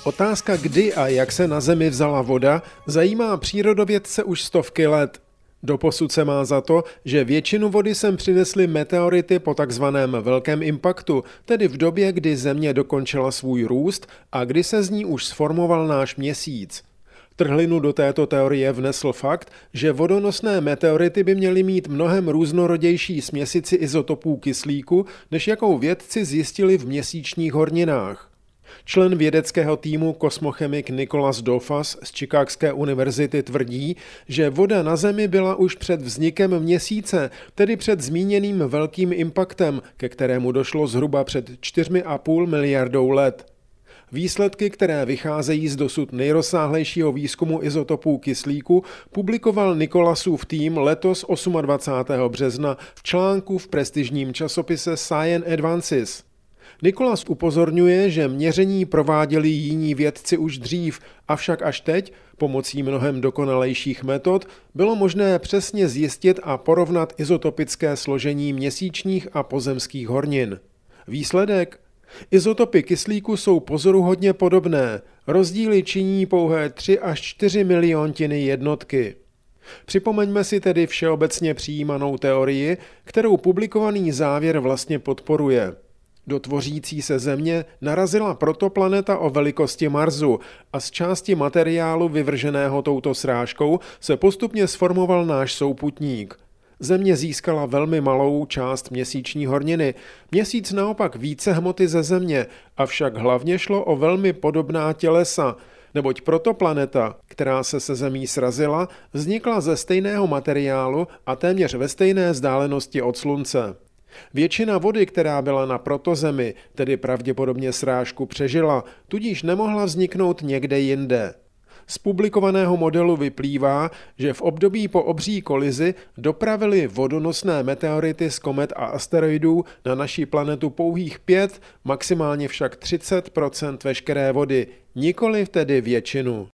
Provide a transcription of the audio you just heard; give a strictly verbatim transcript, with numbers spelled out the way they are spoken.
Otázka, kdy a jak se na Zemi vzala voda, zajímá přírodovědce už stovky let. Doposud se má za to, že většinu vody sem přinesly meteority po takzvaném velkém impaktu, tedy v době, kdy Země dokončila svůj růst a kdy se z ní už sformoval náš Měsíc. Trhlinu do této teorie vnesl fakt, že vodonosné meteority by měly mít mnohem různorodější směsici izotopů kyslíku, než jakou vědci zjistili v měsíčních horninách. Člen vědeckého týmu kosmochemik Nicholas Dofas z Chicagské univerzity tvrdí, že voda na Zemi byla už před vznikem Měsíce, tedy před zmíněným velkým impaktem, ke kterému došlo zhruba před čtyřmi a půl miliardou let. Výsledky, které vycházejí z dosud nejrozsáhlejšího výzkumu izotopů kyslíku, publikoval Nicholasův tým letos dvacátého osmého března v článku v prestižním časopise Science Advances. Nicholas upozorňuje, že měření prováděli jiní vědci už dřív, avšak až teď, pomocí mnohem dokonalejších metod, bylo možné přesně zjistit a porovnat izotopické složení měsíčních a pozemských hornin. Výsledek? Izotopy kyslíku jsou pozoruhodně podobné, rozdíly činí pouhé tři až čtyři miliontiny jednotky. Připomeňme si tedy všeobecně přijímanou teorii, kterou publikovaný závěr vlastně podporuje. Do tvořící se Země narazila protoplaneta o velikosti Marsu a z části materiálu vyvrženého touto srážkou se postupně sformoval náš souputník. Země získala velmi malou část měsíční horniny, Měsíc naopak více hmoty ze Země, avšak hlavně šlo o velmi podobná tělesa, neboť protoplaneta, která se se Zemí srazila, vznikla ze stejného materiálu a téměř ve stejné vzdálenosti od Slunce. Většina vody, která byla na protozemi, tedy pravděpodobně srážku přežila, tudíž nemohla vzniknout někde jinde. Z publikovaného modelu vyplývá, že v období po obří kolizi dopravily vodonosné meteority z komet a asteroidů na naši planetu pouhých pět, maximálně však třicet procent veškeré vody, nikoliv tedy většinu.